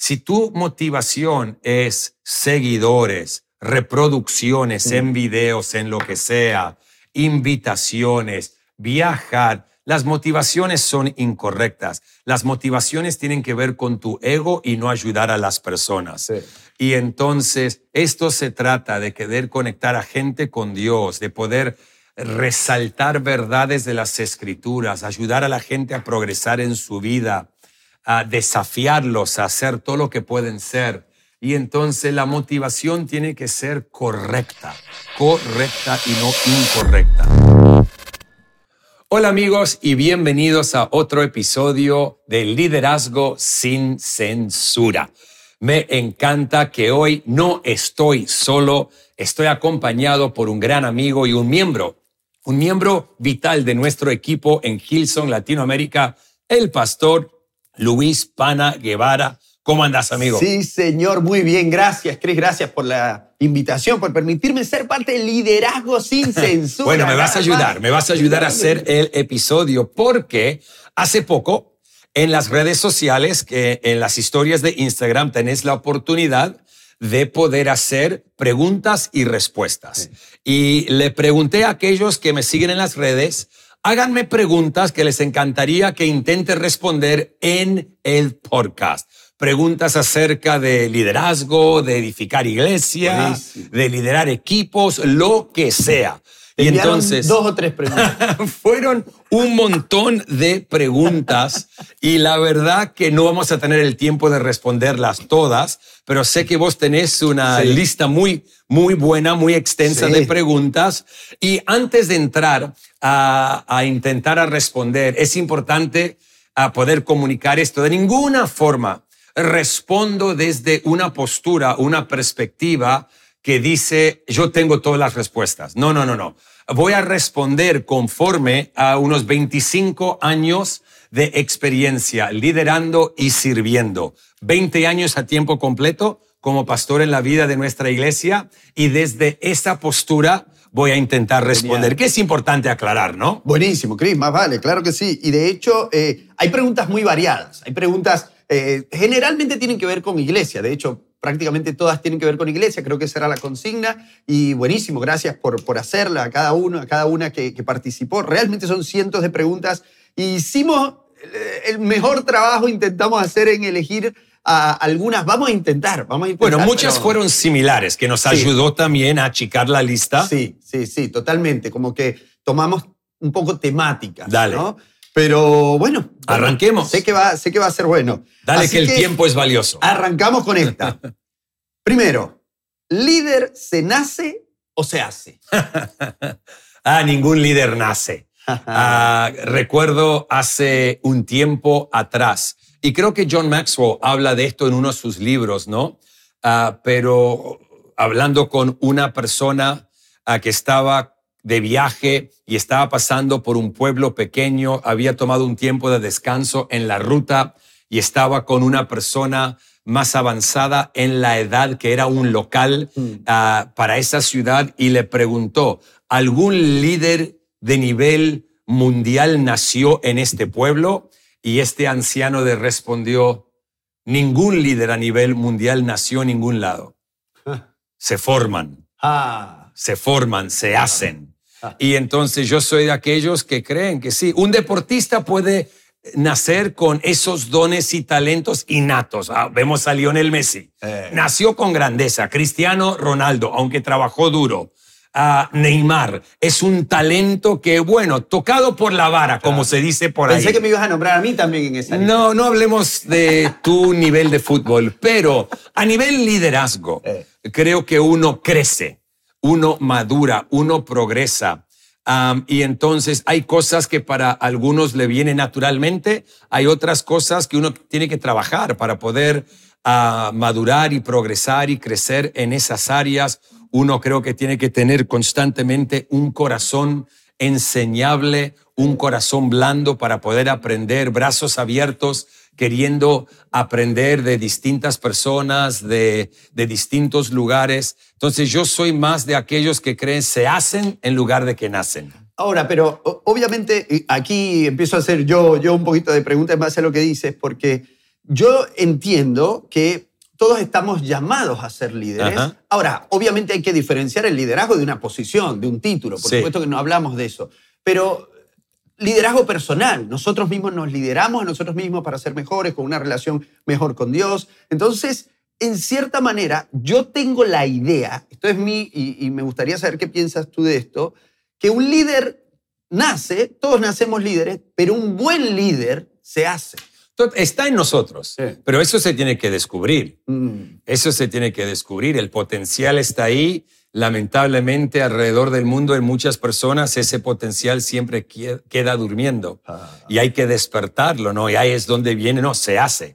Si tu motivación es seguidores, reproducciones en videos, en lo que sea, invitaciones, viajar, las motivaciones son incorrectas. Las motivaciones tienen que ver con tu ego y no ayudar a las personas. Sí. Y entonces esto se trata de querer conectar a gente con Dios, de poder resaltar verdades de las Escrituras, ayudar a la gente a progresar en su vida, a desafiarlos a hacer todo lo que pueden ser. Y entonces la motivación tiene que ser correcta y no incorrecta. Hola amigos y bienvenidos a otro episodio de Liderazgo sin Censura. Me encanta que hoy no estoy solo, estoy acompañado por un gran amigo y un miembro vital de nuestro equipo en Hillsong, Latinoamérica, el pastor Luis Pana Guevara. ¿Cómo andas, amigo? Sí, señor, muy bien. Gracias, Chris. Gracias por la invitación, por permitirme ser parte del Liderazgo sin Censura. Bueno, me vas a ayudar a hacer el episodio porque hace poco en las redes sociales, en las historias de Instagram, tenés la oportunidad de poder hacer preguntas y respuestas. Sí. Y le pregunté a aquellos que me siguen en las redes, háganme preguntas que les encantaría que intente responder en el podcast. Preguntas acerca de liderazgo, de edificar iglesia, buenísimo, de liderar equipos, lo que sea. Te Y enviaron entonces 2 o 3 preguntas. fueron un montón de preguntas y la verdad que no vamos a tener el tiempo de responderlas todas, pero sé que vos tenés una lista muy buena, muy extensa de preguntas. Y antes de entrar a intentar responder, es importante poder comunicar esto. De ninguna forma respondo desde una postura, una perspectiva que dice, yo tengo todas las respuestas. No. Voy a responder conforme a unos 25 años de experiencia liderando y sirviendo. 20 años a tiempo completo como pastor en la vida de nuestra iglesia y desde esa postura voy a intentar responder. Genial. Que es importante aclarar, ¿no? Buenísimo, Chris, más vale, claro que sí. Y de hecho, hay preguntas muy variadas. Hay preguntas, generalmente tienen que ver con iglesia. De hecho, prácticamente todas tienen que ver con iglesia. Creo que esa era la consigna. Y buenísimo, gracias por hacerla a cada una que participó. Realmente son cientos de preguntas. Y hicimos el mejor trabajo, intentamos hacer en elegir algunas. Vamos a intentar. Bueno, muchas fueron similares, que nos ayudó también a achicar la lista. Sí, totalmente. Como que tomamos un poco temáticas. Dale. ¿no? Pero bueno. Arranquemos. Sé que va a ser bueno. Dale, Así que el tiempo es valioso. Arrancamos con esta. Primero, ¿líder se nace o se hace? Ningún líder nace. Recuerdo hace un tiempo atrás, y creo que John Maxwell habla de esto en uno de sus libros, ¿no? Pero hablando con una persona que estaba de viaje y estaba pasando por un pueblo pequeño, había tomado un tiempo de descanso en la ruta y estaba con una persona más avanzada en la edad que era un local para esa ciudad y le preguntó, ¿algún líder de nivel mundial nació en este pueblo? Y este anciano le respondió, ningún líder a nivel mundial nació en ningún lado. Se forman, se hacen. Y entonces yo soy de aquellos que creen que sí, un deportista puede nacer con esos dones y talentos innatos. Vemos a Lionel Messi. Nació con grandeza. Cristiano Ronaldo, aunque trabajó duro. Neymar es un talento que, bueno, tocado por la vara, como se dice por ahí. Pensé que me ibas a nombrar a mí también en esa lista. No hablemos de tu nivel de fútbol, pero a nivel liderazgo, creo que uno crece, uno madura, uno progresa. Y entonces hay cosas que para algunos le vienen naturalmente, hay otras cosas que uno tiene que trabajar para poder madurar y progresar y crecer en esas áreas. Uno creo que tiene que tener constantemente un corazón enseñable, un corazón blando para poder aprender, brazos abiertos, queriendo aprender de distintas personas, de distintos lugares. Entonces yo soy más de aquellos que creen se hacen en lugar de que nacen. Ahora, pero obviamente aquí empiezo a hacer yo un poquito de preguntas en base a lo que dices, porque Yo entiendo que todos estamos llamados a ser líderes. Ajá. Ahora, obviamente hay que diferenciar el liderazgo de una posición, de un título. Por Sí. supuesto que no hablamos de eso. Pero liderazgo personal. Nosotros mismos nos lideramos a nosotros mismos para ser mejores, con una relación mejor con Dios. Entonces, en cierta manera, yo tengo la idea, esto es mí y me gustaría saber qué piensas tú de esto, que un líder nace, todos nacemos líderes, pero un buen líder se hace. Está en nosotros, Sí. pero eso se tiene que descubrir. Mm. Eso se tiene que descubrir. El potencial está ahí. Lamentablemente, alrededor del mundo, en muchas personas, ese potencial siempre queda durmiendo. Y hay que despertarlo, ¿no? Y ahí es donde viene, no, se hace.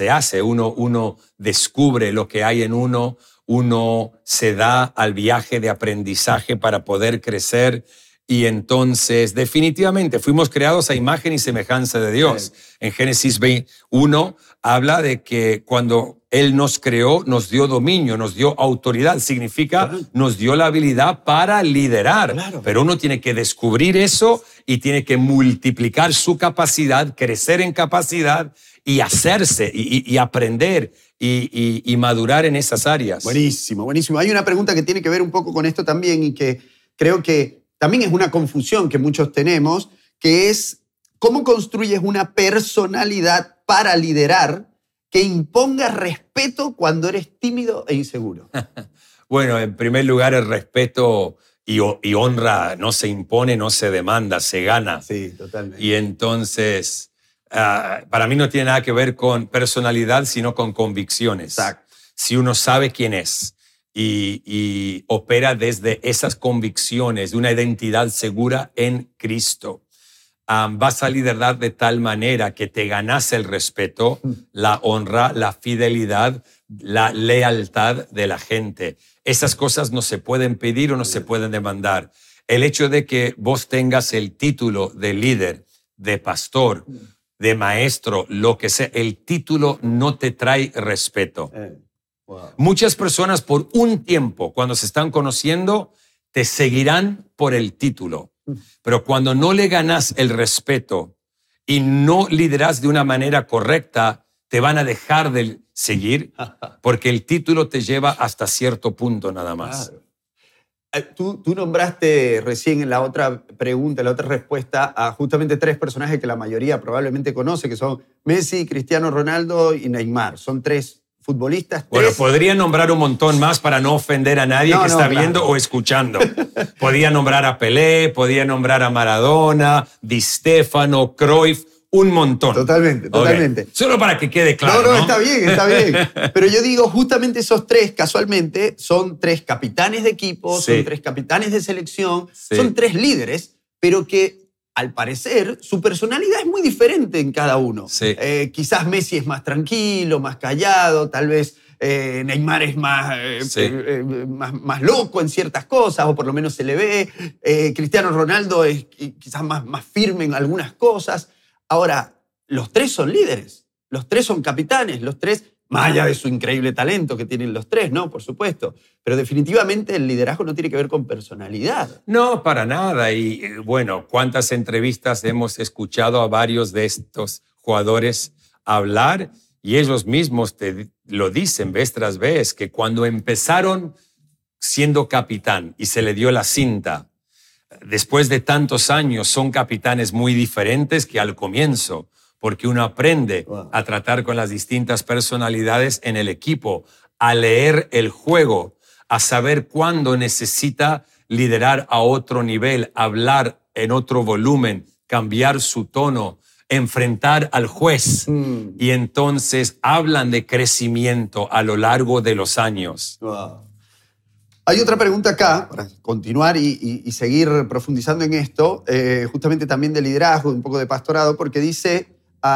Uno descubre lo que hay en uno se da al viaje de aprendizaje para poder crecer. Y entonces, definitivamente, fuimos creados a imagen y semejanza de Dios. En Génesis 1 habla de que cuando Él nos creó, nos dio dominio, nos dio autoridad. Significa, nos dio la habilidad para liderar. Claro. Pero uno tiene que descubrir eso y tiene que multiplicar su capacidad, crecer en capacidad y hacerse y aprender y madurar en esas áreas. Buenísimo, buenísimo. Hay una pregunta que tiene que ver un poco con esto también y que creo que también es una confusión que muchos tenemos, que es ¿cómo construyes una personalidad para liderar que imponga respeto cuando eres tímido e inseguro? Bueno, en primer lugar, el respeto y honra no se impone, no se demanda, se gana. Sí, totalmente. Y entonces, para mí no tiene nada que ver con personalidad, sino con convicciones. Exacto. Si uno sabe quién es y opera desde esas convicciones de una identidad segura en Cristo, vas a liderar de tal manera que te ganas el respeto, la honra, la fidelidad, la lealtad de la gente. Esas cosas no se pueden pedir o no se pueden demandar. El hecho de que vos tengas el título de líder, de pastor, de maestro, lo que sea, el título no te trae respeto. Wow. Muchas personas por un tiempo, cuando se están conociendo, te seguirán por el título. Pero cuando no le ganas el respeto y no lideras de una manera correcta, te van a dejar de seguir porque el título te lleva hasta cierto punto nada más. Claro. Tú nombraste recién en la otra pregunta, en la otra respuesta, a justamente tres personajes que la mayoría probablemente conoce, que son Messi, Cristiano Ronaldo y Neymar. Son tres futbolistas. Bueno, tres. podría nombrar un montón más para no ofender a nadie que está viendo o escuchando. Podía nombrar a Pelé, podía nombrar a Maradona, Di Stéfano, Cruyff, un montón. Totalmente, totalmente. Okay. Solo para que quede claro. No, está bien, está bien. Pero yo digo, justamente esos tres, casualmente, son tres capitanes de equipo, Sí. son tres capitanes de selección, Sí. son tres líderes, pero que al parecer su personalidad es muy diferente en cada uno. Sí. Quizás Messi es más tranquilo, más callado, tal vez Neymar es más, Sí. más loco en ciertas cosas, o por lo menos se le ve. Cristiano Ronaldo es quizás más firme en algunas cosas. Ahora, los tres son líderes, los tres son capitanes, los tres, más allá de su increíble talento que tienen los tres, ¿no? Por supuesto. Pero definitivamente el liderazgo no tiene que ver con personalidad. No, para nada. Y bueno, ¿cuántas entrevistas hemos escuchado a varios de estos jugadores hablar? Y ellos mismos te lo dicen vez tras vez, que cuando empezaron siendo capitán y se le dio la cinta, después de tantos años son capitanes muy diferentes que al comienzo, porque uno aprende a tratar con las distintas personalidades en el equipo, a leer el juego, a saber cuándo necesita liderar a otro nivel, hablar en otro volumen, cambiar su tono, enfrentar al juez. Y entonces hablan de crecimiento a lo largo de los años. Wow. Hay otra pregunta acá, para continuar y seguir profundizando en esto, justamente también de liderazgo, un poco de pastorado, porque dice,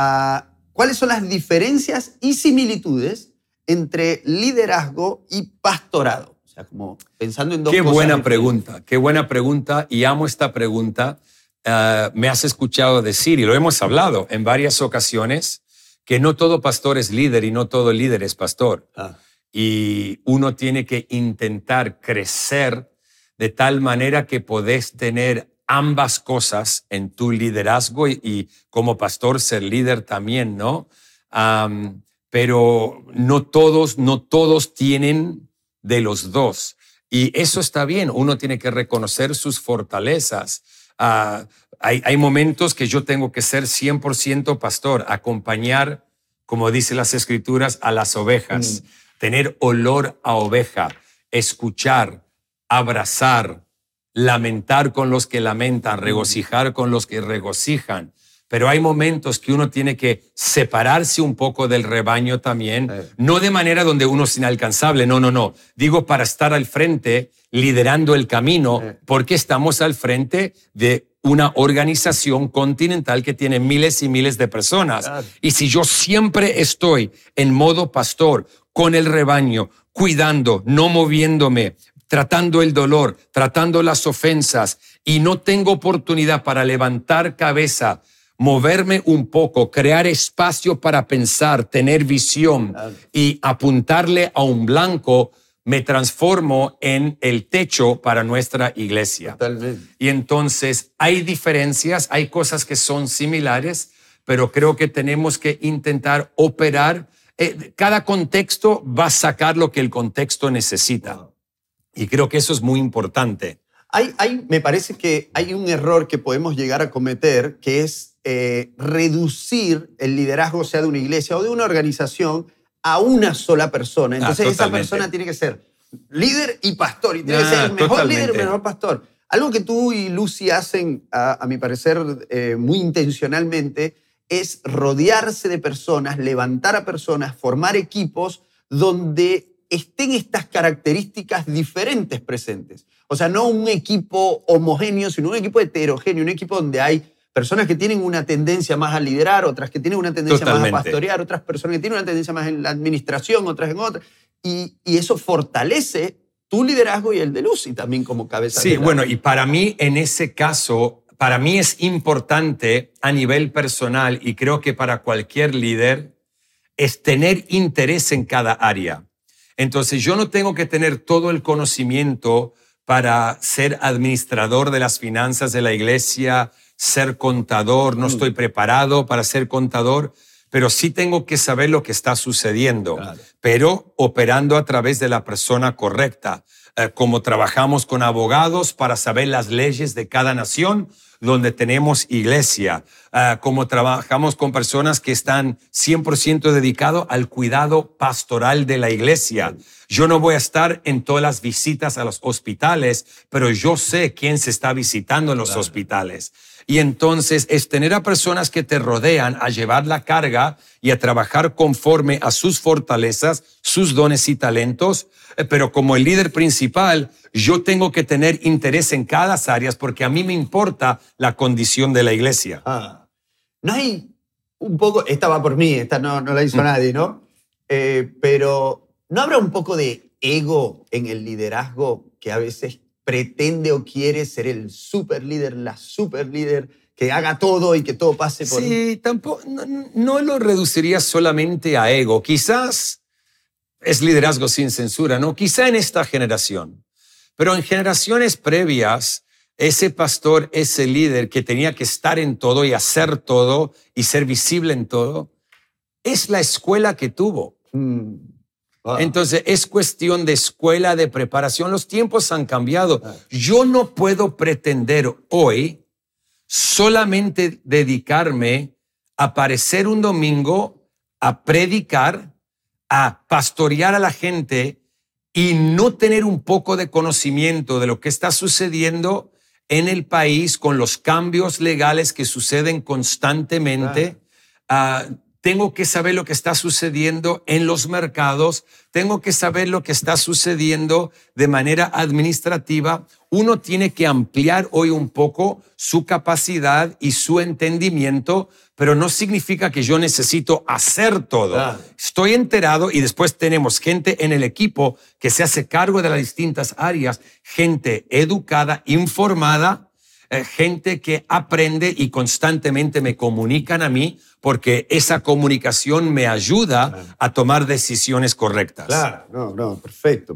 ¿cuáles son las diferencias y similitudes entre liderazgo y pastorado? O sea, como pensando en dos Qué cosas buena diferentes. qué buena pregunta, y amo esta pregunta. Me has escuchado decir, y lo hemos hablado en varias ocasiones, que no todo pastor es líder y no todo líder es pastor. Y uno tiene que intentar crecer de tal manera que podés tener ambas cosas en tu liderazgo y como pastor ser líder también, ¿no? pero no todos tienen de los dos. Y eso está bien, uno tiene que reconocer sus fortalezas. Hay momentos que yo tengo que ser 100% pastor, acompañar, como dicen las Escrituras, a las ovejas, tener olor a oveja, escuchar, abrazar, lamentar con los que lamentan, regocijar con los que regocijan. Pero hay momentos que uno tiene que separarse un poco del rebaño también, no de manera donde uno es inalcanzable, no. Digo, para estar al frente, liderando el camino, porque estamos al frente de una organización continental que tiene miles y miles de personas. Claro. Y si yo siempre estoy en modo pastor, con el rebaño, cuidando, no moviéndome, tratando el dolor, tratando las ofensas, y no tengo oportunidad para levantar cabeza, moverme un poco, crear espacio para pensar, tener visión y apuntarle a un blanco, me transformo en el techo para nuestra iglesia. Totalmente. Y entonces hay diferencias, hay cosas que son similares, pero creo que tenemos que intentar operar. Cada contexto va a sacar lo que el contexto necesita. Y creo que eso es muy importante. Me parece que hay un error que podemos llegar a cometer, que es reducir el liderazgo, sea de una iglesia o de una organización, a una sola persona. Entonces esa persona tiene que ser líder y pastor, y tiene que ser el mejor líder y el mejor pastor. Algo que tú y Lucy hacen, a mi parecer, muy intencionalmente, es rodearse de personas, levantar a personas, formar equipos donde estén estas características diferentes presentes. O sea, no un equipo homogéneo, sino un equipo heterogéneo, un equipo donde hay personas que tienen una tendencia más a liderar, otras que tienen una tendencia más a pastorear, otras personas que tienen una tendencia más en la administración, otras en otra. Y eso fortalece tu liderazgo y el de Lucy también como cabeza. Sí, bueno, y para mí en ese caso, para mí es importante a nivel personal, y creo que para cualquier líder, es tener interés en cada área. Entonces yo no tengo que tener todo el conocimiento para ser administrador de las finanzas de la iglesia, ser contador, no estoy preparado para ser contador, pero sí tengo que saber lo que está sucediendo, pero operando a través de la persona correcta, como trabajamos con abogados para saber las leyes de cada nación donde tenemos iglesia, como trabajamos con personas que están 100% dedicados al cuidado pastoral de la iglesia. Yo no voy a estar en todas las visitas a los hospitales, pero yo sé quién se está visitando en los hospitales. Y entonces es tener a personas que te rodean a llevar la carga y a trabajar conforme a sus fortalezas, sus dones y talentos. Pero como el líder principal, yo tengo que tener interés en cada área porque a mí me importa la condición de la iglesia. No hay un poco, esta va por mí, esta no la hizo nadie, ¿no? Pero ¿no habrá un poco de ego en el liderazgo que a veces pretende o quiere ser el super líder, la super líder, que haga todo y que todo pase por... Sí, tampoco, no lo reduciría solamente a ego. Quizás es liderazgo sin censura, ¿no? Quizá en esta generación. Pero en generaciones previas, ese pastor, ese líder que tenía que estar en todo y hacer todo y ser visible en todo, es la escuela que tuvo. Entonces, es cuestión de escuela, de preparación. Los tiempos han cambiado. Yo no puedo pretender hoy solamente dedicarme a aparecer un domingo, a predicar, a pastorear a la gente y no tener un poco de conocimiento de lo que está sucediendo en el país con los cambios legales que suceden constantemente. Tengo que saber lo que está sucediendo en los mercados, tengo que saber lo que está sucediendo de manera administrativa. Uno tiene que ampliar hoy un poco su capacidad y su entendimiento, pero no significa que yo necesito hacer todo. Estoy enterado y después tenemos gente en el equipo que se hace cargo de las distintas áreas, gente educada, informada, gente que aprende y constantemente me comunican a mí porque esa comunicación me ayuda a tomar decisiones correctas. Claro, no, perfecto.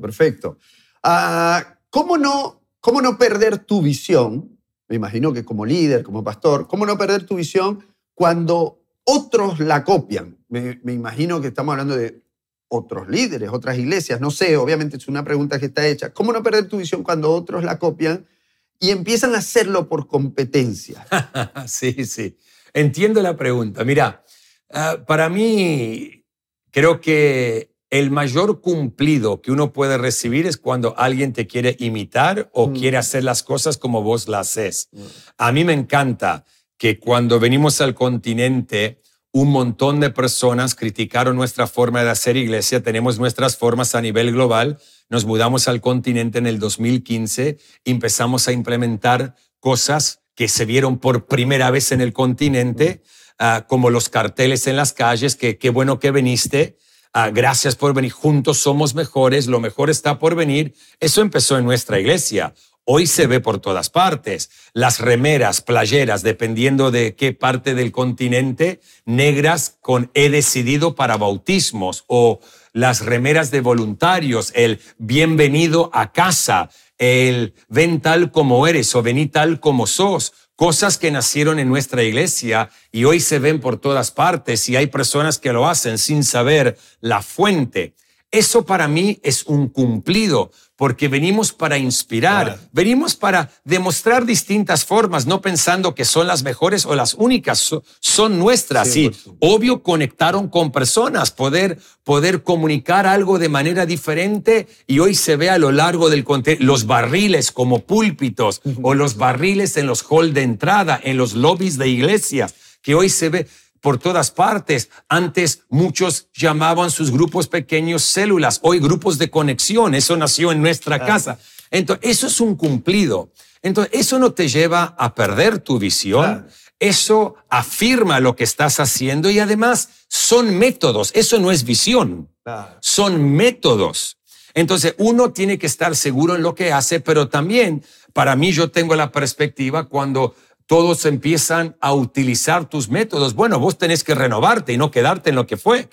¿Cómo no perder tu visión? Me imagino que como líder, como pastor, ¿cómo no perder tu visión cuando otros la copian? me imagino que estamos hablando de otros líderes, otras iglesias. No sé, obviamente es una pregunta que está hecha. ¿Cómo no perder tu visión cuando otros la copian y empiezan a hacerlo por competencia? Sí, sí. Entiendo la pregunta. Mira, para mí creo que el mayor cumplido que uno puede recibir es cuando alguien te quiere imitar o quiere hacer las cosas como vos las haces. A mí me encanta que cuando venimos al continente, un montón de personas criticaron nuestra forma de hacer iglesia. Tenemos nuestras formas a nivel global. Nos mudamos al continente en el 2015 y empezamos a implementar cosas que se vieron por primera vez en el continente, como los carteles en las calles, que qué bueno que viniste. Gracias por venir, juntos somos mejores, lo mejor está por venir. Eso empezó en nuestra iglesia. Hoy se ve por todas partes. Las remeras, playeras, dependiendo de qué parte del continente, negras con he decidido para bautismos, o las remeras de voluntarios, el bienvenido a casa, el ven tal como eres o vení tal como sos. Cosas que nacieron en nuestra iglesia y hoy se ven por todas partes y hay personas que lo hacen sin saber la fuente. Eso para mí es un cumplido, porque venimos para inspirar, venimos para demostrar distintas formas, no pensando que son las mejores o las únicas, son nuestras. Sí, obvio, conectaron con personas, poder comunicar algo de manera diferente, y hoy se ve a lo largo del continente los barriles como púlpitos o los barriles en los halls de entrada, en los lobbies de iglesias, que hoy se ve por todas partes. Antes muchos llamaban sus grupos pequeños células, hoy grupos de conexión. Eso nació en nuestra casa. Entonces, eso es un cumplido. Entonces, eso no te lleva a perder tu visión. Eso afirma lo que estás haciendo y además son métodos. Eso no es visión, son métodos. Entonces, uno tiene que estar seguro en lo que hace, pero también, para mí, yo tengo la perspectiva cuando todos empiezan a utilizar tus métodos. Bueno, vos tenés que renovarte y no quedarte en lo que fue.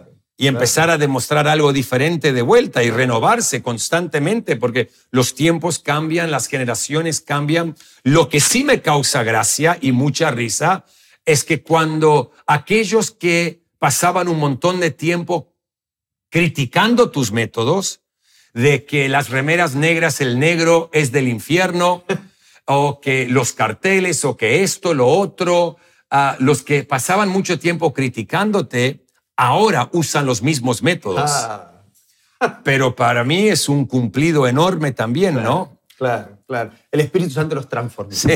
Y empezar a demostrar algo diferente de vuelta y renovarse constantemente, porque los tiempos cambian, las generaciones cambian. Lo que sí me causa gracia y mucha risa es que cuando aquellos que pasaban un montón de tiempo criticando tus métodos, de que las remeras negras, el negro es del infierno, o que los carteles, o que esto, lo otro, los que pasaban mucho tiempo criticándote, ahora usan los mismos métodos. Pero para mí es un cumplido enorme también, ¿no? Claro. El Espíritu Santo los transforma. Sí.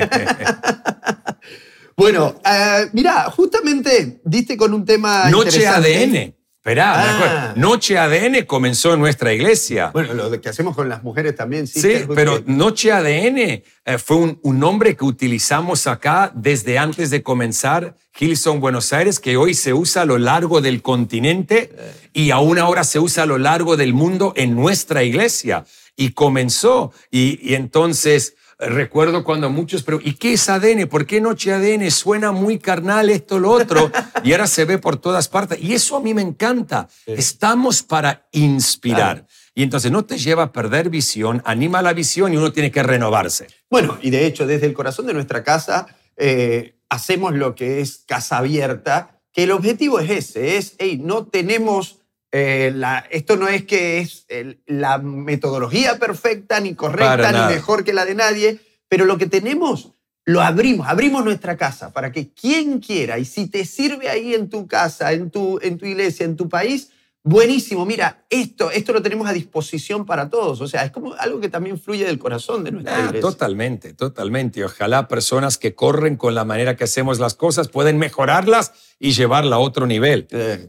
Bueno, mira, justamente diste con un tema Noche interesante. ADN. Esperá, Noche ADN comenzó en nuestra iglesia. Bueno, lo que hacemos con las mujeres también. Sí, pero Noche ADN fue un nombre que utilizamos acá desde antes de comenzar Hillsong Buenos Aires, que hoy se usa a lo largo del continente y aún ahora se usa a lo largo del mundo en nuestra iglesia. Y comenzó, y entonces recuerdo cuando muchos preguntan, ¿y qué es ADN? ¿Por qué Noche ADN? Suena muy carnal esto, lo otro, y ahora se ve por todas partes. Y eso a mí me encanta. Estamos para inspirar. Y entonces no te lleva a perder visión, anima la visión y uno tiene que renovarse. Bueno, y de hecho, desde el corazón de nuestra casa hacemos lo que es Casa Abierta, que el objetivo es ese, no tenemos... esto no es que es la metodología perfecta, ni correcta, ni mejor que la de nadie, pero lo que tenemos, lo abrimos nuestra casa para que quien quiera, y si te sirve ahí en tu casa, en tu iglesia, en tu país, buenísimo, mira, esto lo tenemos a disposición para todos. O sea, es como algo que también fluye del corazón de nuestra iglesia. Totalmente. Ojalá personas que corren con la manera que hacemos las cosas pueden mejorarlas y llevarla a otro nivel.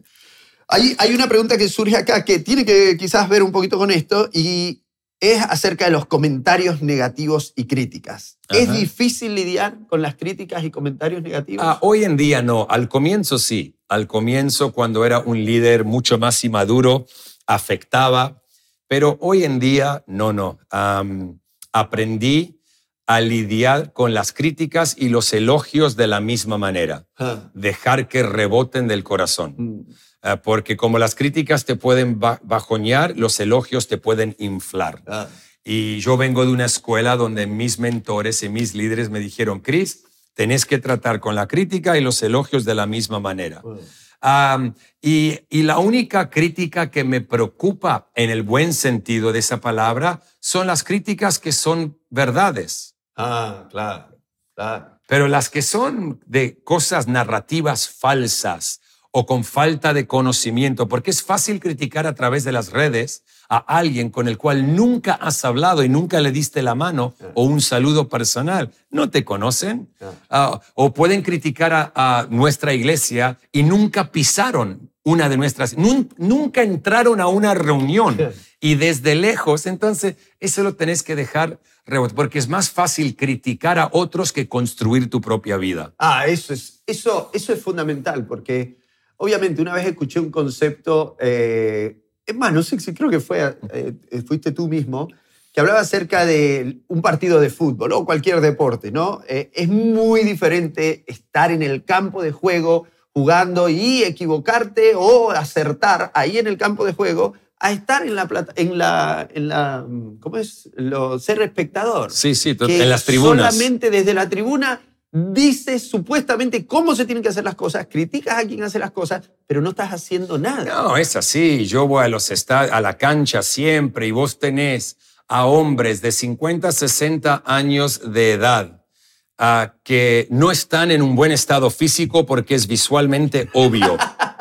Hay una pregunta que surge acá que tiene que quizás ver un poquito con esto, y es acerca de los comentarios negativos y críticas. ¿Es difícil lidiar con las críticas y comentarios negativos? Hoy en día no. Al comienzo sí. Al comienzo, cuando era un líder mucho más inmaduro, afectaba. Pero hoy en día no. Aprendí a lidiar con las críticas y los elogios de la misma manera. Dejar que reboten del corazón. Porque como las críticas te pueden bajonear, los elogios te pueden inflar. Y yo vengo de una escuela donde mis mentores y mis líderes me dijeron, Chris, tenés que tratar con la crítica y los elogios de la misma manera. Y la única crítica que me preocupa en el buen sentido de esa palabra son las críticas que son verdades. Claro. Pero las que son de cosas narrativas falsas o con falta de conocimiento, porque es fácil criticar a través de las redes a alguien con el cual nunca has hablado y nunca le diste la mano o un saludo personal. ¿No te conocen? O pueden criticar a nuestra iglesia y nunca pisaron una de nuestras, nunca entraron a una reunión y desde lejos. Entonces, eso lo tenés que dejar porque es más fácil criticar a otros que construir tu propia vida. Eso es fundamental, porque obviamente una vez escuché un concepto, es más, no sé si creo que fuiste tú mismo, que hablaba acerca de un partido de fútbol o cualquier deporte, ¿no? Es muy diferente estar en el campo de juego jugando y equivocarte o acertar ahí en el campo de juego a estar ¿cómo es? Ser espectador. Sí, en las tribunas. Solamente desde la tribuna dices supuestamente cómo se tienen que hacer las cosas, criticas a quien hace las cosas, pero no estás haciendo nada. No, es así. Yo voy a la cancha siempre y vos tenés a hombres de 50, 60 años de edad que no están en un buen estado físico porque es visualmente obvio.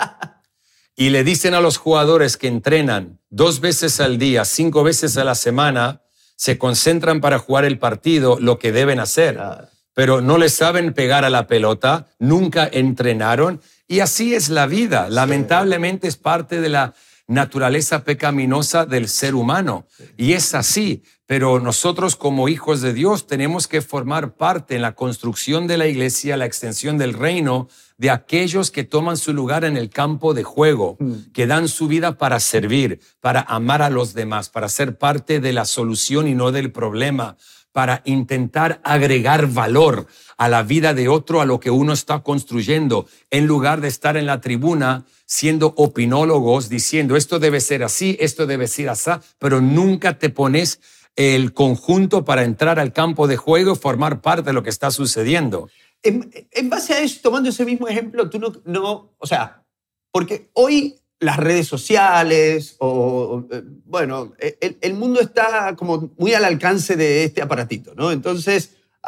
Y le dicen a los jugadores que entrenan 2 veces al día, 5 veces a la semana, se concentran para jugar el partido, lo que deben hacer. Pero no le saben pegar a la pelota, nunca entrenaron. Y así es la vida. Lamentablemente es parte de la naturaleza pecaminosa del ser humano. Y es así. Pero nosotros como hijos de Dios tenemos que formar parte en la construcción de la iglesia, la extensión del reino, de aquellos que toman su lugar en el campo de juego, que dan su vida para servir, para amar a los demás, para ser parte de la solución y no del problema, para intentar agregar valor a la vida de otro, a lo que uno está construyendo, en lugar de estar en la tribuna siendo opinólogos, diciendo esto debe ser así, esto debe ser así, pero nunca te pones el conjunto para entrar al campo de juego y formar parte de lo que está sucediendo. En base a eso, tomando ese mismo ejemplo, tú o sea, porque hoy las redes sociales, bueno, el mundo está como muy al alcance de este aparatito, ¿no? Entonces,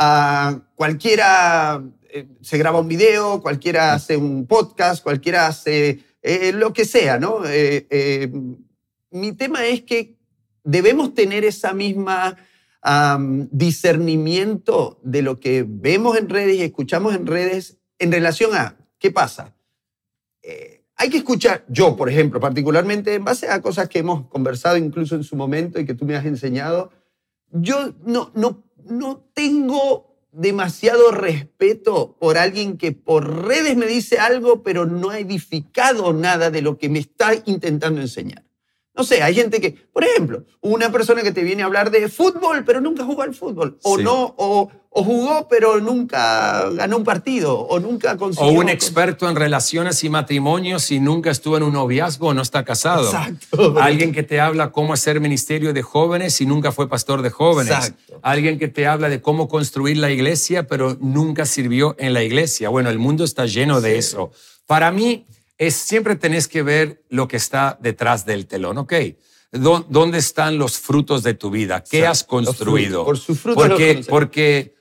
cualquiera se graba un video, cualquiera hace un podcast, cualquiera hace lo que sea, ¿no? Mi tema es que debemos tener esa misma discernimiento de lo que vemos en redes y escuchamos en redes en relación a qué pasa. Hay que escuchar, yo, por ejemplo, particularmente, en base a cosas que hemos conversado incluso en su momento y que tú me has enseñado, yo no tengo demasiado respeto por alguien que por redes me dice algo, pero no ha edificado nada de lo que me está intentando enseñar. No sé, hay gente que, por ejemplo, una persona que te viene a hablar de fútbol, pero nunca jugó al fútbol. O no, o jugó, pero nunca ganó un partido, o nunca consiguió. O un experto en relaciones y matrimonios y nunca estuvo en un noviazgo o no está casado. Exacto. Alguien que te habla cómo hacer ministerio de jóvenes y nunca fue pastor de jóvenes. Exacto. Alguien que te habla de cómo construir la iglesia, pero nunca sirvió en la iglesia. Bueno, el mundo está lleno de eso. Para mí, siempre tenés que ver lo que está detrás del telón, ¿ok? ¿Dónde están los frutos de tu vida? ¿Qué has construido? Por sus frutos porque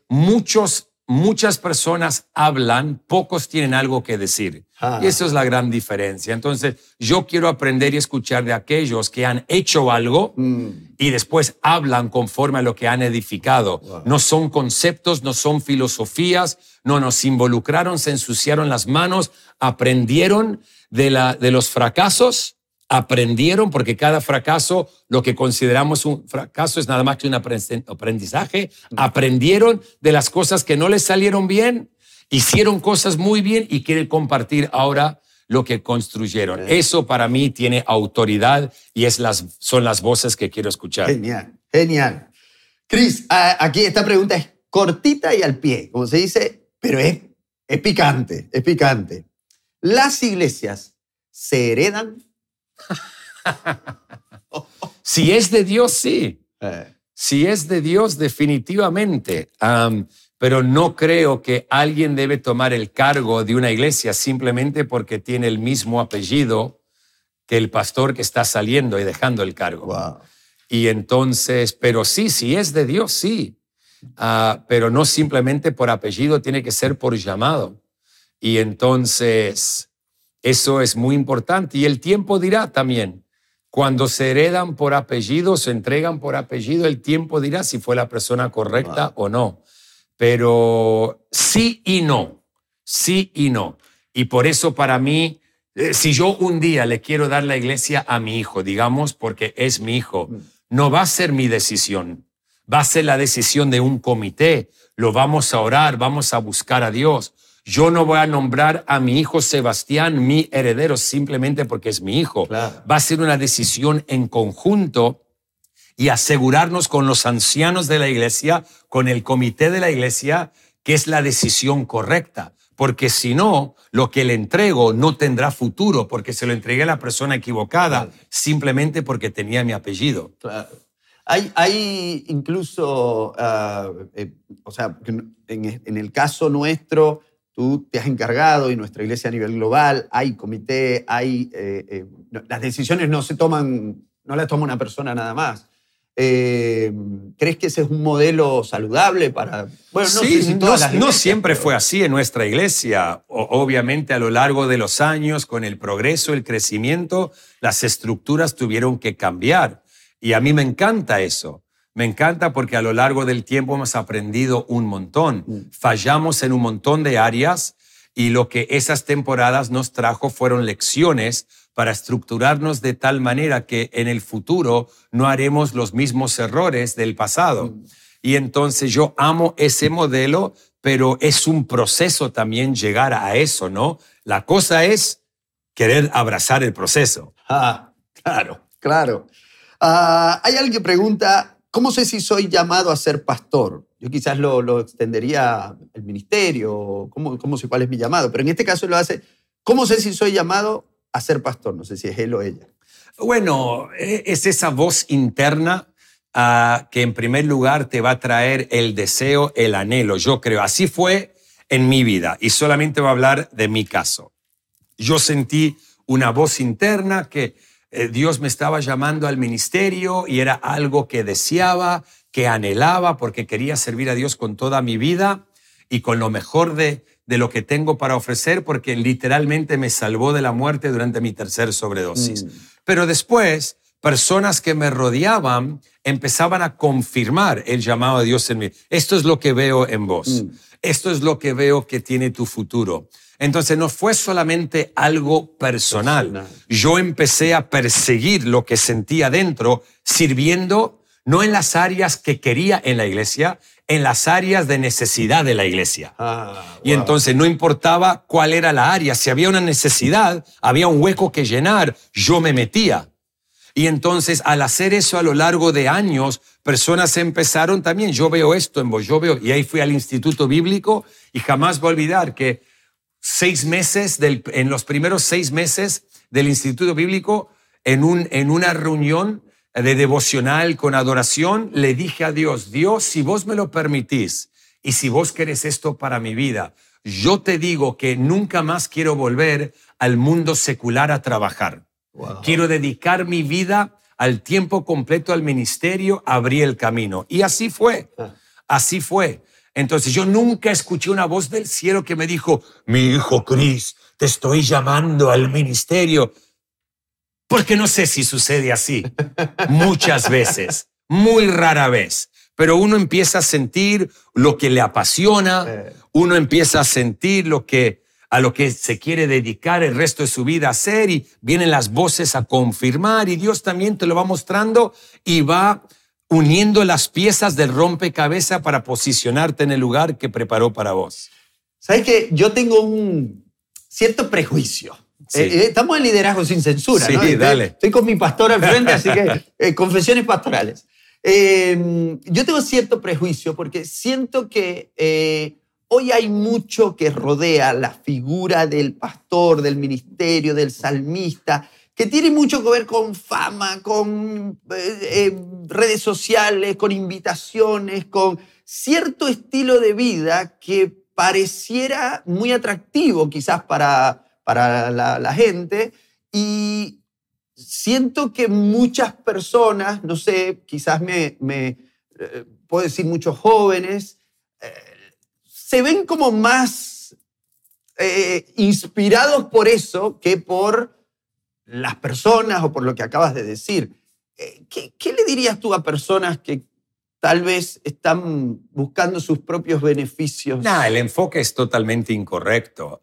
muchas personas hablan, pocos tienen algo que decir. Y eso es la gran diferencia. Entonces, yo quiero aprender y escuchar de aquellos que han hecho algo y después hablan conforme a lo que han edificado. Wow. No son conceptos, no son filosofías, no nos involucraron, se ensuciaron las manos, aprendieron de los fracasos, aprendieron, porque cada fracaso, lo que consideramos un fracaso es nada más que un aprendizaje, aprendieron de las cosas que no les salieron bien, hicieron cosas muy bien y quieren compartir ahora lo que construyeron. Eso para mí tiene autoridad y son las voces que quiero escuchar. Genial, genial. Chris, aquí esta pregunta es cortita y al pie, como se dice, pero es picante, es picante. ¿Las iglesias se heredan? Si es de Dios, sí. Si es de Dios, definitivamente. pero no creo que alguien debe tomar el cargo de una iglesia simplemente porque tiene el mismo apellido que el pastor que está saliendo y dejando el cargo. Wow. Y entonces, pero sí, si es de Dios, sí. Pero no simplemente por apellido, tiene que ser por llamado. Y entonces, eso es muy importante. Y el tiempo dirá también, cuando se heredan por apellido, se entregan por apellido, el tiempo dirá si fue la persona correcta o no. Pero sí y no, sí y no. Y por eso para mí, si yo un día le quiero dar la iglesia a mi hijo, digamos, porque es mi hijo, no va a ser mi decisión, va a ser la decisión de un comité. Lo vamos a orar, vamos a buscar a Dios. Yo no voy a nombrar a mi hijo Sebastián mi heredero simplemente porque es mi hijo. Claro. Va a ser una decisión en conjunto y asegurarnos con los ancianos de la iglesia, con el comité de la iglesia, que es la decisión correcta. Porque si no, lo que le entrego no tendrá futuro, porque se lo entregué a la persona equivocada, simplemente porque tenía mi apellido. Claro. Hay incluso, o sea, en el caso nuestro, tú te has encargado, y nuestra iglesia a nivel global, hay comité, las decisiones no las toma una persona nada más. ¿Crees que ese es un modelo saludable para...? Bueno, no sí, sé si todas las no iglesias, siempre pero... fue así en nuestra iglesia. Obviamente, a lo largo de los años, con el progreso, el crecimiento, las estructuras tuvieron que cambiar. Y a mí me encanta eso. Me encanta porque a lo largo del tiempo hemos aprendido un montón. Fallamos en un montón de áreas y lo que esas temporadas nos trajo fueron lecciones para estructurarnos de tal manera que en el futuro no haremos los mismos errores del pasado. Y entonces yo amo ese modelo, pero es un proceso también llegar a eso, ¿no? La cosa es querer abrazar el proceso. Claro, claro. Hay alguien que pregunta, ¿cómo sé si soy llamado a ser pastor? Yo quizás lo extendería al ministerio, ¿cómo sé cuál es mi llamado? Pero en este caso lo hace, ¿cómo sé si soy llamado a ser pastor? No sé si es él o ella. Bueno, es esa voz interna que en primer lugar te va a traer el deseo, el anhelo, yo creo. Así fue en mi vida y solamente voy a hablar de mi caso. Yo sentí una voz interna que Dios me estaba llamando al ministerio y era algo que deseaba, que anhelaba porque quería servir a Dios con toda mi vida y con lo mejor de lo que tengo para ofrecer, porque literalmente me salvó de la muerte durante mi tercer sobredosis. Pero después, personas que me rodeaban empezaban a confirmar el llamado de Dios en mí. Esto es lo que veo en vos. Esto es lo que veo que tiene tu futuro. Entonces no fue solamente algo personal. Yo empecé a perseguir lo que sentía dentro, sirviendo no en las áreas que quería en la iglesia, en las áreas de necesidad de la iglesia. Y entonces no importaba cuál era la área, si había una necesidad, había un hueco que llenar, yo me metía. Y entonces al hacer eso a lo largo de años, personas empezaron también, yo veo esto en vos, y ahí fui al Instituto Bíblico y jamás voy a olvidar que en los primeros 6 meses del Instituto Bíblico, en una reunión de devocional con adoración, le dije a Dios, Dios, si vos me lo permitís y si vos querés esto para mi vida, yo te digo que nunca más quiero volver al mundo secular a trabajar. Quiero dedicar mi vida al tiempo completo al ministerio, abrí el camino. Y así fue, así fue. Entonces yo nunca escuché una voz del cielo que me dijo, mi hijo Chris, te estoy llamando al ministerio. Porque no sé si sucede así. Muchas veces, muy rara vez. Pero uno empieza a sentir lo que le apasiona, uno empieza a sentir a lo que se quiere dedicar el resto de su vida a hacer y vienen las voces a confirmar y Dios también te lo va mostrando y va uniendo las piezas del rompecabezas para posicionarte en el lugar que preparó para vos. ¿Sabes qué? Yo tengo un cierto prejuicio. Sí. Estamos en liderazgo sin censura, sí, ¿no? Dale. Estoy con mi pastor al frente, así que confesiones pastorales. Yo tengo cierto prejuicio porque siento que hoy hay mucho que rodea la figura del pastor, del ministerio, del salmista. que tiene mucho que ver con fama, con redes sociales, con invitaciones, con cierto estilo de vida que pareciera muy atractivo quizás para la gente, y siento que muchas personas, no sé, quizás puedo decir muchos jóvenes, se ven como más inspirados por eso que por las personas o por lo que acabas de decir. ¿Qué le dirías tú a personas que tal vez están buscando sus propios beneficios? El enfoque es totalmente incorrecto.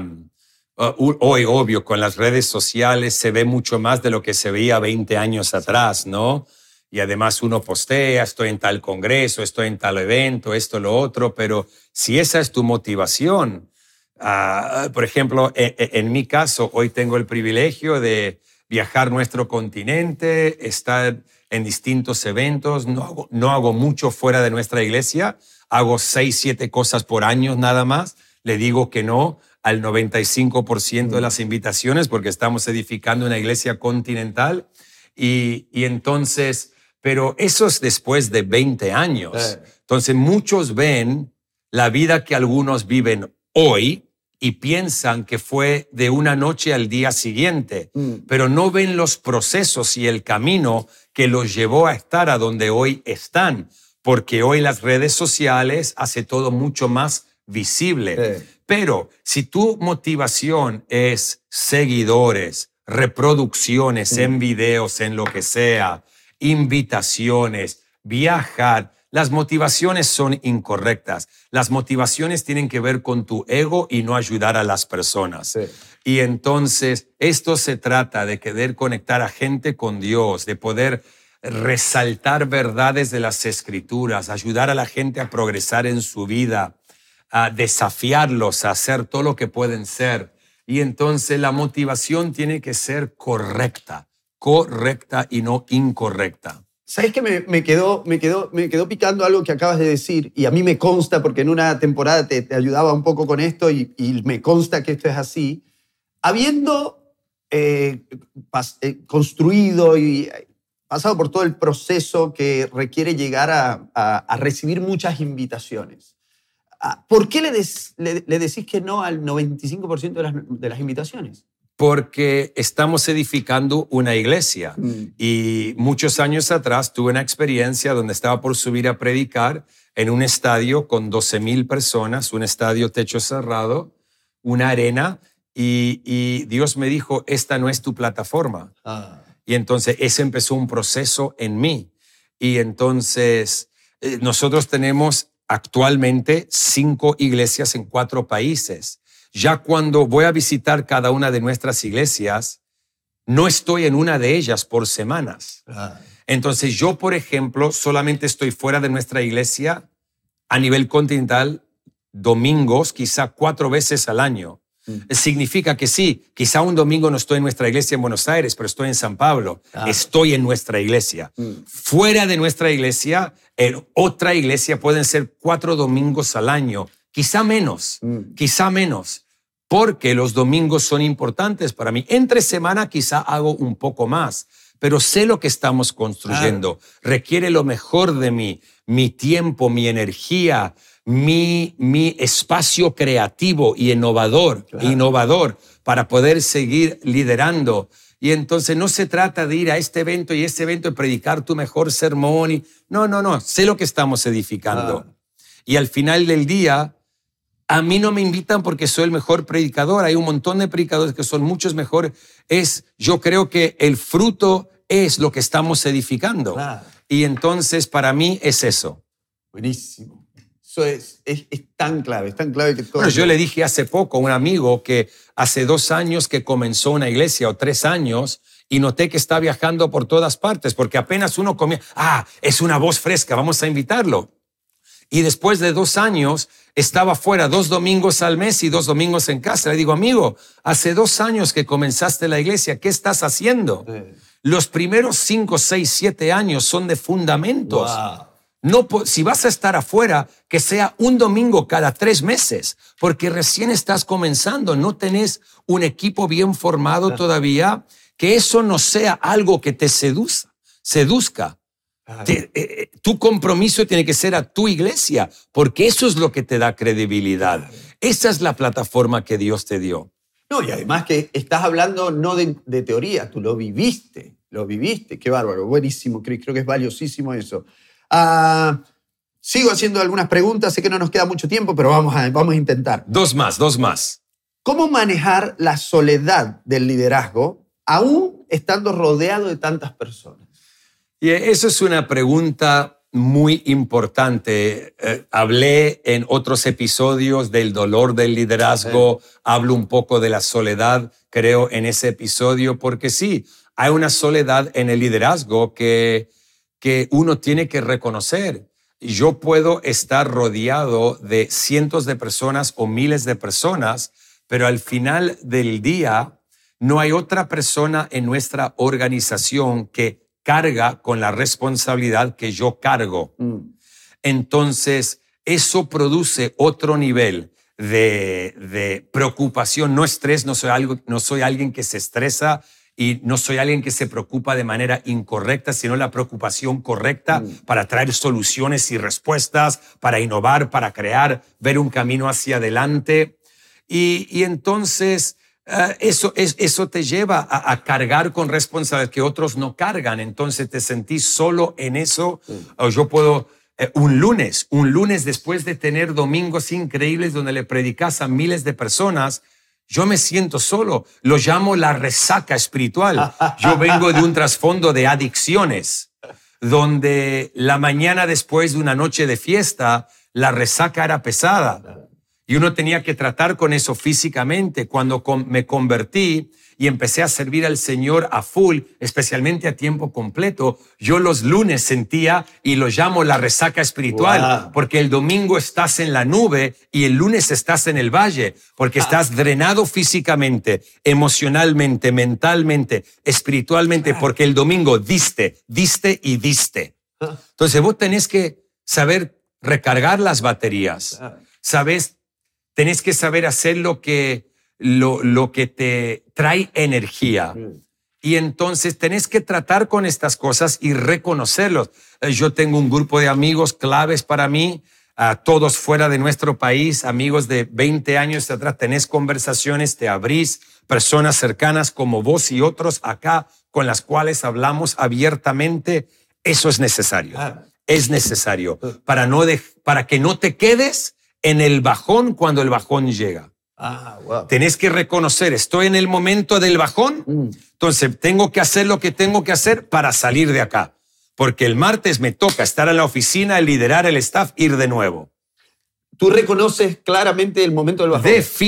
Hoy, obvio, con las redes sociales se ve mucho más de lo que se veía 20 años atrás, ¿no? Y además uno postea, estoy en tal congreso, estoy en tal evento, esto, lo otro, pero si esa es tu motivación, por ejemplo, en mi caso, hoy tengo el privilegio de viajar nuestro continente, estar en distintos eventos, no hago mucho fuera de nuestra iglesia, hago 6, 7 cosas por año nada más, le digo que no al 95% de las invitaciones porque estamos edificando una iglesia continental y entonces, pero eso es después de 20 años. Entonces muchos ven la vida que algunos viven hoy y piensan que fue de una noche al día siguiente, pero no ven los procesos y el camino que los llevó a estar a donde hoy están, porque hoy las redes sociales hace todo mucho más visible. Pero si tu motivación es seguidores, reproducciones en videos, en lo que sea, invitaciones, viajar, las motivaciones son incorrectas. Las motivaciones tienen que ver con tu ego y no ayudar a las personas. Y entonces esto se trata de querer conectar a gente con Dios, de poder resaltar verdades de las Escrituras, ayudar a la gente a progresar en su vida, a desafiarlos a hacer todo lo que pueden ser. Y entonces la motivación tiene que ser correcta y no incorrecta. ¿Sabes qué? Me quedó picando algo que acabas de decir, y a mí me consta, porque en una temporada te ayudaba un poco con esto, y me consta que esto es así. Habiendo construido y pasado por todo el proceso que requiere llegar a recibir muchas invitaciones, ¿por qué le decís que no al 95% de las invitaciones? Porque estamos edificando una iglesia. Y muchos años atrás tuve una experiencia donde estaba por subir a predicar en un estadio con 12,000 personas, un estadio techo cerrado, una arena, y Dios me dijo, esta no es tu plataforma. Y entonces ese empezó un proceso en mí. Y entonces nosotros tenemos actualmente 5 iglesias en 4 países. Ya cuando voy a visitar cada una de nuestras iglesias, no estoy en una de ellas por semanas. Entonces yo, por ejemplo, solamente estoy fuera de nuestra iglesia a nivel continental domingos, quizá 4 veces al año. Significa que sí, quizá un domingo no estoy en nuestra iglesia en Buenos Aires, pero estoy en San Pablo. Estoy en nuestra iglesia. Fuera de nuestra iglesia, en otra iglesia pueden ser 4 domingos al año, quizá menos, porque los domingos son importantes para mí. Entre semana quizá hago un poco más, pero sé lo que estamos construyendo. Requiere lo mejor de mí, mi tiempo, mi energía, mi espacio creativo y innovador para poder seguir liderando. Y entonces no se trata de ir a este evento y ese evento y predicar tu mejor sermón. No, sé lo que estamos edificando. Y al final del día, a mí no me invitan porque soy el mejor predicador. Hay un montón de predicadores que son muchos mejores. Yo creo que el fruto es lo que estamos edificando. Y entonces para mí es eso. Buenísimo. Eso es tan clave que todo... Bueno, yo le dije hace poco a un amigo que hace 2 años que comenzó una iglesia o 3 años y noté que está viajando por todas partes porque apenas uno comienza, es una voz fresca, vamos a invitarlo. Y después de 2 años estaba fuera 2 domingos al mes y 2 domingos en casa. Le digo, amigo, hace 2 años que comenzaste la iglesia, ¿qué estás haciendo? Los primeros 5, 6, 7 años son de fundamentos. No, si vas a estar afuera, que sea un domingo cada 3 meses, porque recién estás comenzando, no tenés un equipo bien formado todavía. que eso no sea algo que te seduzca. Claro. Tu compromiso tiene que ser a tu iglesia, porque eso es lo que te da credibilidad. Claro. Esa es la plataforma que Dios te dio. No, y además que estás hablando no de teoría, tú lo viviste, qué bárbaro, buenísimo, creo que es valiosísimo eso. Sigo haciendo algunas preguntas, sé que no nos queda mucho tiempo, pero vamos a intentar. Dos más. ¿Cómo manejar la soledad del liderazgo aún estando rodeado de tantas personas? Y eso es una pregunta muy importante. Hablé en otros episodios del dolor del liderazgo, hablo un poco de la soledad, creo, en ese episodio, porque sí, hay una soledad en el liderazgo que uno tiene que reconocer. Yo puedo estar rodeado de cientos de personas o miles de personas, pero al final del día no hay otra persona en nuestra organización que carga con la responsabilidad que yo cargo. Entonces, eso produce otro nivel de preocupación, no estrés. No soy alguien que se estresa y no soy alguien que se preocupa de manera incorrecta, sino la preocupación correcta para traer soluciones y respuestas, para innovar, para crear, ver un camino hacia adelante. Y entonces eso te lleva a cargar con responsabilidad que otros no cargan. Entonces te sentís solo en eso. Yo puedo, un lunes después de tener domingos increíbles donde le predicas a miles de personas, yo me siento solo. Lo llamo la resaca espiritual. Yo vengo de un trasfondo de adicciones, donde la mañana después de una noche de fiesta, la resaca era pesada. Y uno tenía que tratar con eso físicamente. Cuando me convertí y empecé a servir al Señor a full, especialmente a tiempo completo, yo los lunes sentía, y lo llamo la resaca espiritual, porque el domingo estás en la nube y el lunes estás en el valle, porque estás drenado físicamente, emocionalmente, mentalmente, espiritualmente, porque el domingo diste. Entonces vos tenés que saber recargar las baterías, tenés que saber hacer lo que te trae energía. Y entonces tenés que tratar con estas cosas y reconocerlos. Yo tengo un grupo de amigos claves para mí, todos fuera de nuestro país, amigos de 20 años atrás. Tenés conversaciones, te abrís, personas cercanas como vos y otros acá con las cuales hablamos abiertamente. Eso es necesario. Es necesario para que no te quedes en el bajón cuando el bajón llega. Tenés que reconocer, estoy en el momento del bajón, entonces tengo que hacer lo que tengo que hacer para salir de acá. Porque el martes me toca estar en la oficina, liderar el staff, ir de nuevo. ¿Tú reconoces claramente el momento del bajón?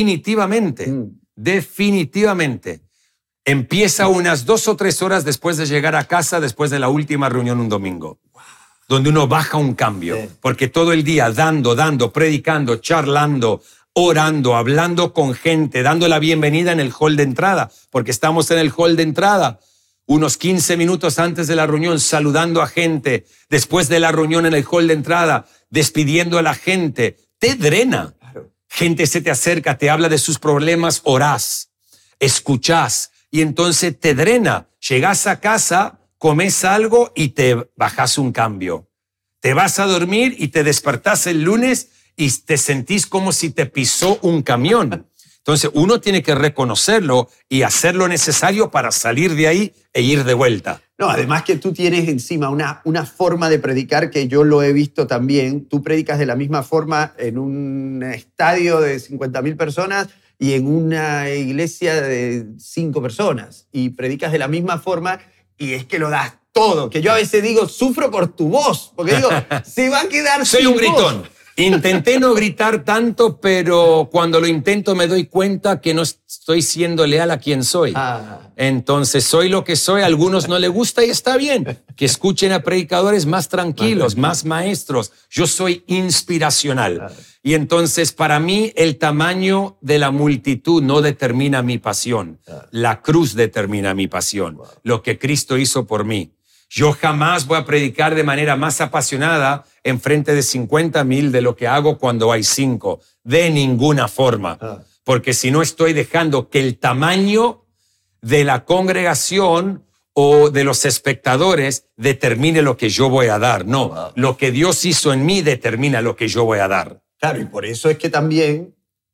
Definitivamente. Empieza unas 2 o 3 horas después de llegar a casa, después de la última reunión un domingo. Donde uno baja un cambio, porque todo el día dando, predicando, charlando, orando, hablando con gente, dando la bienvenida en el hall de entrada, porque estamos en el hall de entrada, unos 15 minutos antes de la reunión, saludando a gente, después de la reunión en el hall de entrada, despidiendo a la gente. Te drena. Gente se te acerca, te habla de sus problemas, orás, escuchás, y entonces te drena. Llegás a casa, comes algo y te bajas un cambio. Te vas a dormir y te despertás el lunes y te sentís como si te pisó un camión. Entonces uno tiene que reconocerlo y hacer lo necesario para salir de ahí e ir de vuelta. No, además que tú tienes encima una forma de predicar que yo lo he visto también. Tú predicas de la misma forma en un estadio de 50.000 personas y en una iglesia de 5 personas. Y predicas de la misma forma. Y es que lo das todo, que yo a veces digo, sufro por tu voz, porque digo, se va a quedar Soy sin un gritón. voz. Intenté no gritar tanto, pero cuando lo intento me doy cuenta que no estoy siendo leal a quien soy. Entonces soy lo que soy, a algunos no les gusta y está bien. Que escuchen a predicadores más tranquilos, más maestros. Yo soy inspiracional. Y entonces para mí el tamaño de la multitud no determina mi pasión. La cruz determina mi pasión. Lo que Cristo hizo por mí. Yo jamás voy a predicar de manera más apasionada en frente de 50,000 de lo que hago cuando hay 5. De ninguna forma. Porque si no estoy dejando que el tamaño de la congregación o de los espectadores determine lo que yo voy a dar. No, Wow. lo que Dios hizo en mí determina lo que yo voy a dar. Claro, y por eso es que también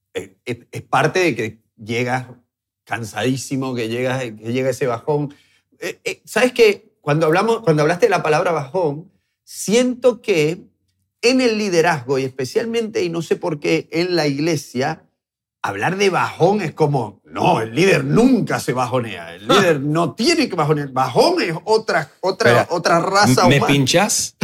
es parte de que llegas cansadísimo, que llega ese bajón. ¿Sabes qué? Cuando hablaste de la palabra bajón, siento que en el liderazgo y especialmente, y no sé por qué, en la iglesia, hablar de bajón es como, no, el líder nunca se bajonea, el líder no tiene que bajonear. Bajón es otra raza ¿Me humana. pinchas?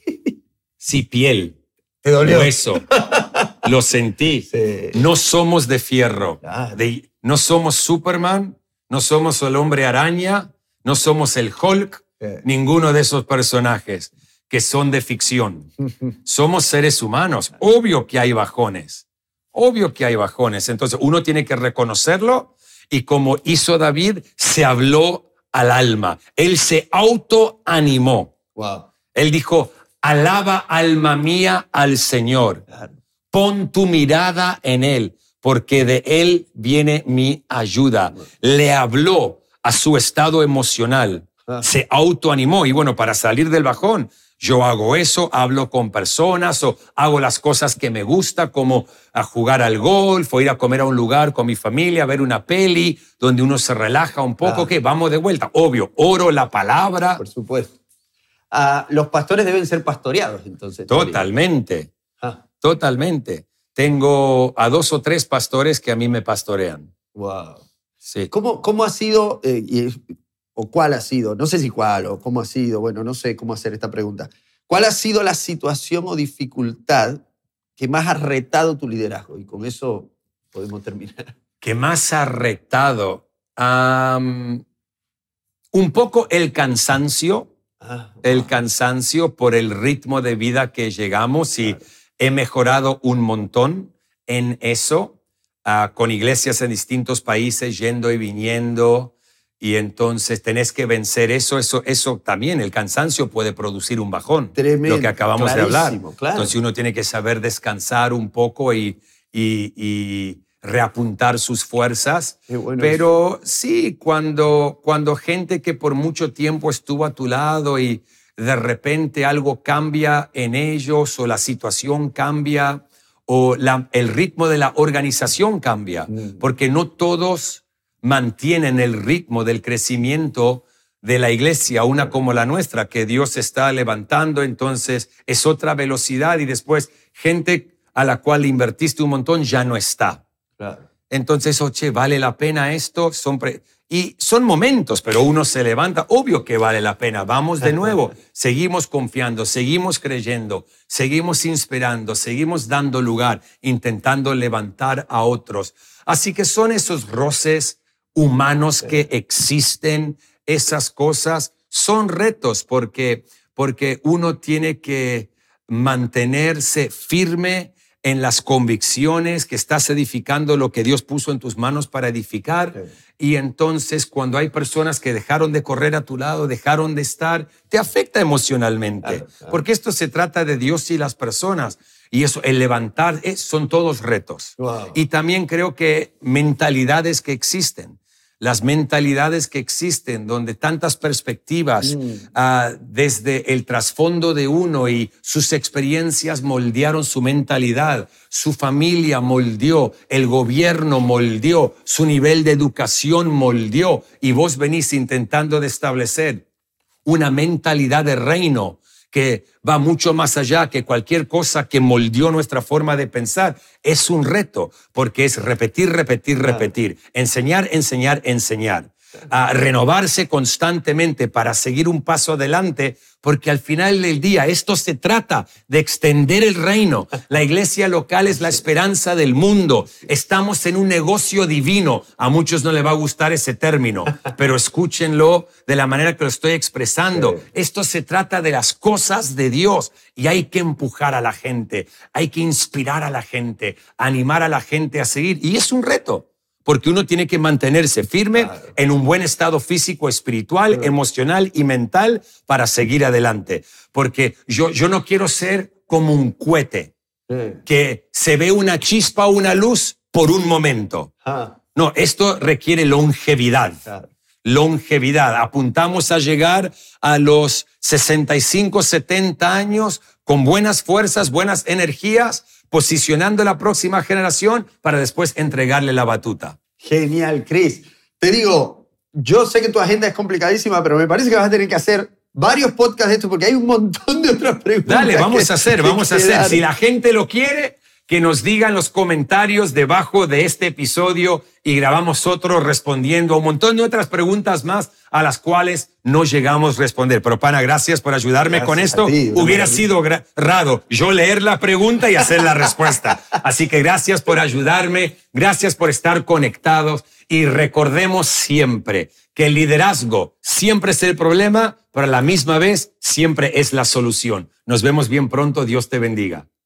Sí, piel, ¿Te dolió? hueso, lo sentí. Sí. No somos de fierro. Claro. No somos Superman, no somos el hombre araña, no somos el Hulk, ninguno de esos personajes que son de ficción. Somos seres humanos. Obvio que hay bajones. Obvio que hay bajones. Entonces uno tiene que reconocerlo y como hizo David, se habló al alma. Él se autoanimó. Wow. Él dijo, alaba alma mía al Señor. Claro. Pon tu mirada en Él, porque de Él viene mi ayuda. Le habló a su estado emocional. Se autoanimó y bueno, para salir del bajón, yo hago eso, hablo con personas o hago las cosas que me gusta, como a jugar al golf o ir a comer a un lugar con mi familia, ver una peli donde uno se relaja un poco, Claro. que vamos de vuelta. Obvio, oro la palabra. Por supuesto. Los pastores deben ser pastoreados, entonces. Totalmente, totalmente. Tengo a 2 o 3 pastores que a mí me pastorean. Wow. Sí. ¿Cómo ha sido, o cuál ha sido, no sé si cuál o cómo ha sido, bueno, no sé cómo hacer esta pregunta. ¿Cuál ha sido la situación o dificultad que más ha retado tu liderazgo? Y con eso podemos terminar. ¿Qué más ha retado? Un poco el cansancio. El cansancio por el ritmo de vida que llegamos y he mejorado un montón en eso, con iglesias en distintos países yendo y viniendo y entonces tenés que vencer eso también, el cansancio puede producir un bajón. Tremendo, lo que acabamos de hablar. Claro. Entonces uno tiene que saber descansar un poco y reapuntar sus fuerzas. Bueno, pero sí, cuando gente que por mucho tiempo estuvo a tu lado y de repente algo cambia en ellos o la situación cambia o el ritmo de la organización cambia, porque no todos mantienen el ritmo del crecimiento de la iglesia, una como la nuestra, que Dios está levantando, entonces es otra velocidad y después gente a la cual invertiste un montón ya no está. Claro. Entonces, oye, ¿vale la pena esto? Y son momentos, pero uno se levanta, obvio que vale la pena. Vamos de nuevo, seguimos confiando, seguimos creyendo, seguimos inspirando, seguimos dando lugar, intentando levantar a otros. Así que son esos roces humanos que existen, esas cosas, son retos porque uno tiene que mantenerse firme en las convicciones, que estás edificando lo que Dios puso en tus manos para edificar. Sí. Y entonces cuando hay personas que dejaron de correr a tu lado, dejaron de estar, te afecta emocionalmente. Claro. Porque esto se trata de Dios y las personas. Y eso, el levantar, son todos retos. Wow. Y también creo que mentalidades que existen. Las mentalidades que existen, donde tantas perspectivas desde el trasfondo de uno y sus experiencias moldearon su mentalidad, su familia moldeó, el gobierno moldeó, su nivel de educación moldeó, y vos venís intentando de establecer una mentalidad de reino que va mucho más allá que cualquier cosa que moldeó nuestra forma de pensar. Es un reto, porque es repetir, repetir, repetir, enseñar, enseñar, enseñar, a renovarse constantemente para seguir un paso adelante, porque al final del día esto se trata de extender el reino. La iglesia local es la esperanza del mundo. Estamos en un negocio divino. A muchos no les va a gustar ese término, pero escúchenlo de la manera que lo estoy expresando. Sí. Esto se trata de las cosas de Dios y hay que empujar a la gente, hay que inspirar a la gente, animar a la gente a seguir, y es un reto. Porque uno tiene que mantenerse firme en un buen estado físico, espiritual, emocional y mental para seguir adelante. Porque yo no quiero ser como un cohete que se ve una chispa o una luz por un momento. No, esto requiere longevidad. longevidad. Apuntamos a llegar a los 65, 70 años con buenas fuerzas, buenas energías, posicionando la próxima generación para después entregarle la batuta. Genial, Chris. Te digo, yo sé que tu agenda es complicadísima, pero me parece que vas a tener que hacer varios podcasts de esto porque hay un montón de otras preguntas. Dale, vamos a hacer. Si la gente lo quiere, que nos digan los comentarios debajo de este episodio y grabamos otro respondiendo a un montón de otras preguntas más a las cuales no llegamos a responder. Pero, pana, gracias por ayudarme con esto. Hubiera sido raro yo leer la pregunta y hacer la respuesta. Así que gracias por ayudarme, gracias por estar conectados y recordemos siempre que el liderazgo siempre es el problema, pero a la misma vez siempre es la solución. Nos vemos bien pronto. Dios te bendiga.